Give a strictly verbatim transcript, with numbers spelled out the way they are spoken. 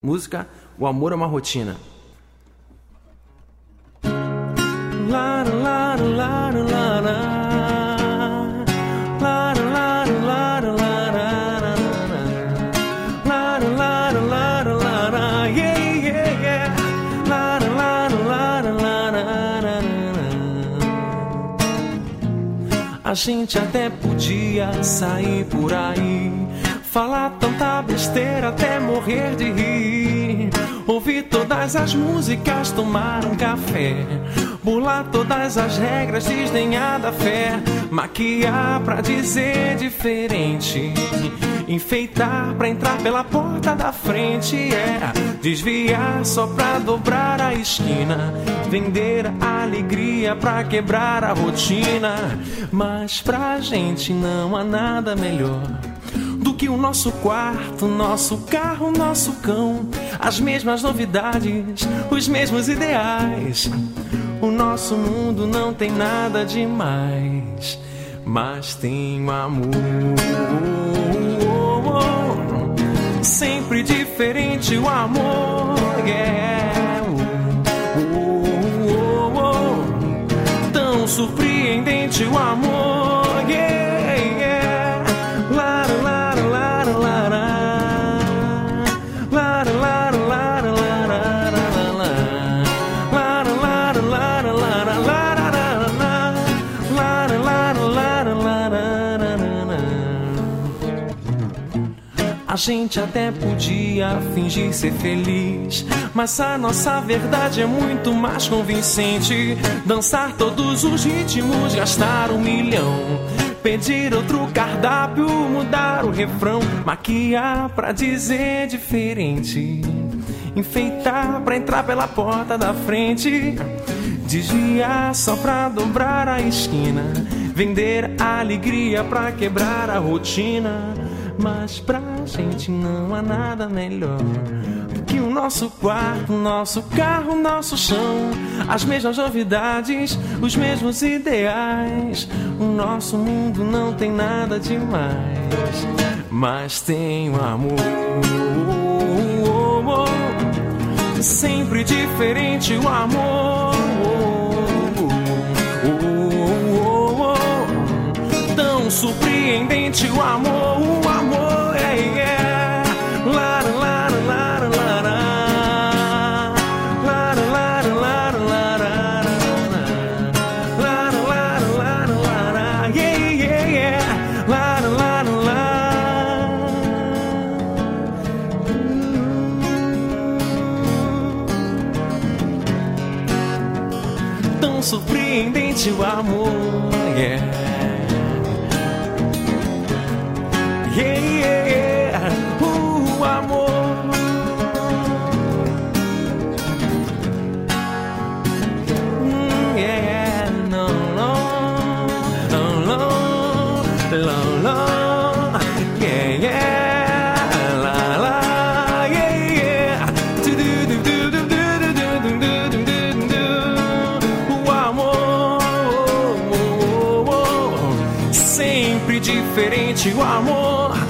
Música O Amor é uma Rotina. A gente até podia sair por aí, falar tanta besteira até morrer de rir, ouvir todas as músicas, tomar um café, burlar todas as regras, desdenhar da fé, maquiar pra dizer diferente, enfeitar pra entrar pela porta da frente, é desviar só pra dobrar a esquina, vender a alegria pra quebrar a rotina. Mas pra gente não há nada melhor do que o nosso quarto, nosso carro, nosso cão, as mesmas novidades, os mesmos ideais. O nosso mundo não tem nada demais, mas tem um amor sempre diferente, o amor, yeah. Tão surpreendente o amor, yeah, yeah. Lara, lara, lara, lara. Lara, lara, lara, lara, lara. Lara, lara, lara, lara, lara. Lara, lara, lara, lara. A gente até podia fingir ser feliz, mas a nossa verdade é muito mais convincente. Dançar todos os ritmos, gastar um milhão, pedir outro cardápio, mudar o refrão, maquiar pra dizer diferente, enfeitar pra entrar pela porta da frente, desviar só pra dobrar a esquina, vender a alegria pra quebrar a rotina. Mas pra gente não há nada melhor do que o nosso quarto, nosso carro, nosso chão, as mesmas novidades, os mesmos ideais. O nosso mundo não tem nada demais, mas tem um amor sempre diferente, o amor tão surpreendente, o amor, o amor, é, yeah. Lara, lara, lara, lara. Lara, lara, lara, lara. Lara, lara, lara, lara. Yeah, yeah, yeah. Lara, lara, lara. Tão surpreendente o amor, yeah. Yeah, yeah, yeah, uh, amor. Mm, yeah, no, no, no, no, no, no, yeah, yeah, la, la, yeah, yeah, do, do, do, do, do, do, do, do, do, do, o amor, oh, oh, oh, sempre diferente, o amor.